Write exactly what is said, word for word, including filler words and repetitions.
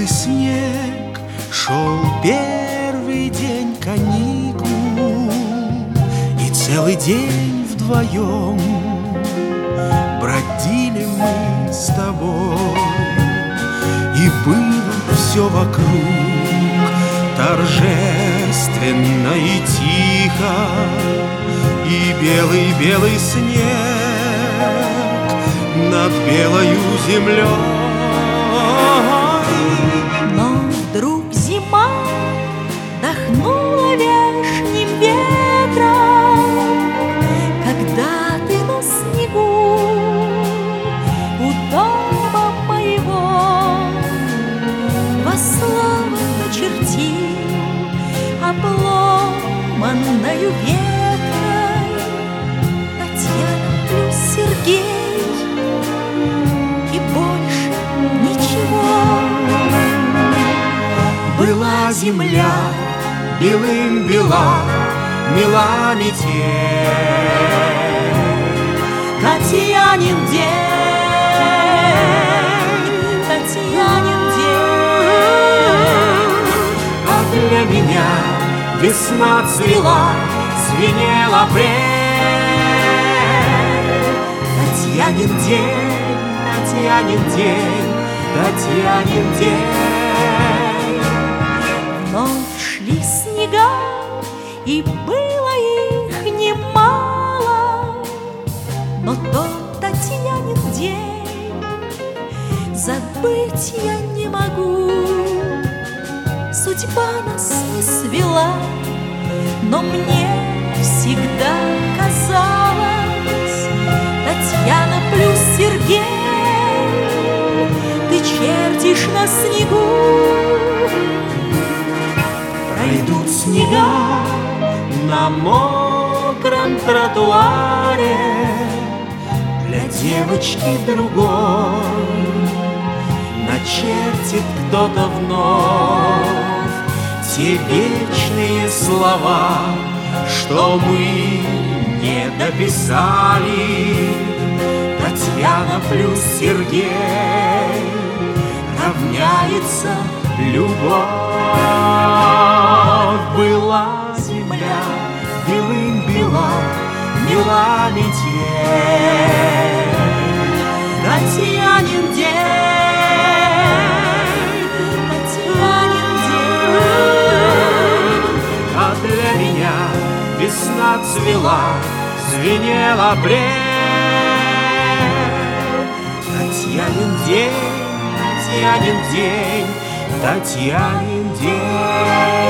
белый снег, шел первый день каникул, и целый день вдвоем бродили мы с тобой. И было все вокруг торжественно и тихо, и белый-белый снег над белою землей. Но вдруг зима дохнула вешним ветром, когда ты на снегу у дома моего два слова начертил обломанною веткой: Татьяна плюс Сергей, и больше ничего. Была земля белым бела, мила метель. Татьянин день, Татьянин день. А для меня весна цвела, звенел апрель. Татьянин день, Татьянин день, Татьянин день. Вновь шли снега, и было их немало, но тот Татьянин день забыть я не могу. Судьба нас не свела, но мне всегда казалось: Татьяна плюс Сергей, ты чертишь на снегу. Пройдут снега на мокром тротуаре, для девочки другой начертит кто-то вновь те вечные слова, что мы не дописали. Татьяна плюс Сергей равняется любовь. Была земля белым бела, мила метель. Татьянин день, Татьянин день. А для меня весна цвела, звенел апрель. Татьянин день, Татьянин день, Татьянин день.